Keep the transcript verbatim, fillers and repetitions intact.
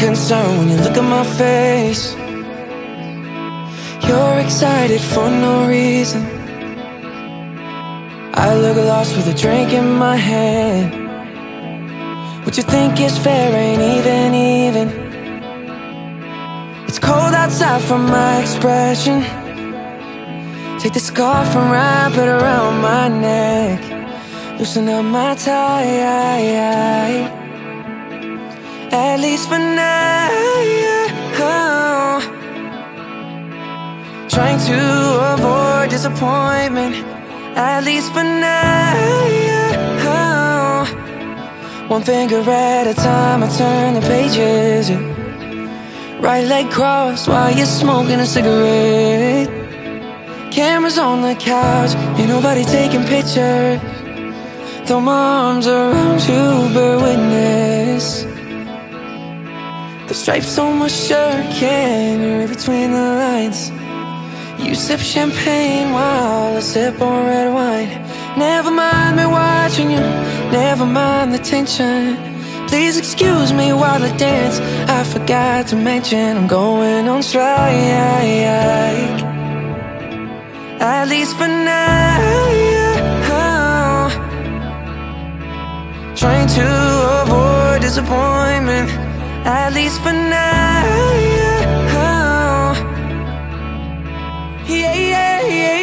concerned when you look at my face. You're excited for no reason. I look lost with a drink in my hand. What you think is fair ain't even even. It's cold outside from my expression. Take the scarf and wrap it around my neck. Loosen up my tie, at least for now. Trying to avoid disappointment, at least for now. One finger at a time, I turn the pages, yeah. Right leg crossed while you're smoking a cigarette. Cameras on the couch, ain't nobody taking pictures. Throw my arms around you, bear witness. The stripes on my shirt can't read between the lines. You sip champagne while I sip on red wine. Never mind me watching you, never mind the tension. Please excuse me while I dance. I forgot to mention I'm going on strike, at least for now. Trying to avoid disappointment, at least for now. Yeah, yeah, yeah.